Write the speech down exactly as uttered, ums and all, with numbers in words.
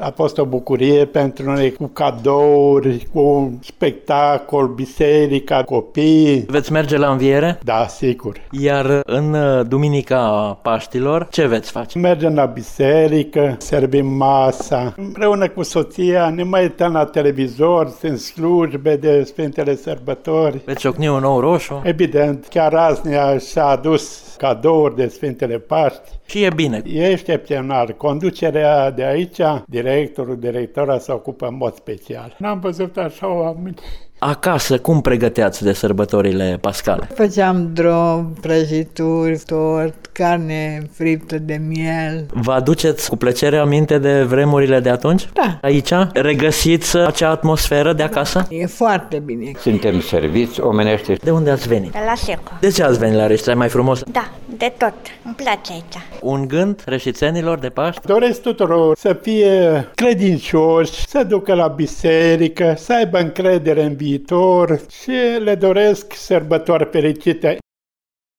A fost o bucurie pentru noi, cu cadouri, cu un spectacol, biserica, copii. Veți merge la înviere? Da, sigur. Iar în Duminica Paștilor, ce veți face? Mergem la biserică, servim masa. Împreună cu soția ne mai uităm la televizor, sunt slujbe de Sfintele Sărbători. Veți ciocni un ou roșu? Evident, chiar azi ne-a și-a adus cadouri de Sfintele Paști. Și e bine. E excepțional. Conducerea de aici, directorul, directora se ocupă în mod special. N-am văzut așa oameni. Acasă, cum pregăteați de sărbătorile pascale? Făceam drop, prăjituri, tort, carne friptă de miel. Vă aduceți cu plăcere aminte de vremurile de atunci? Da. Aici? Regăsiți acea atmosferă de acasă? E foarte bine. Suntem serviți omenește. De unde ați venit? De la Seco. De ce ați venit la Reșița? E mai frumos? Da, de tot. Îmi place aici. Un gând reșițenilor de Paști? Doresc tuturor să fie credincioși, să ducă la biserică, să aibă încredere în viitor și le doresc sărbători fericite.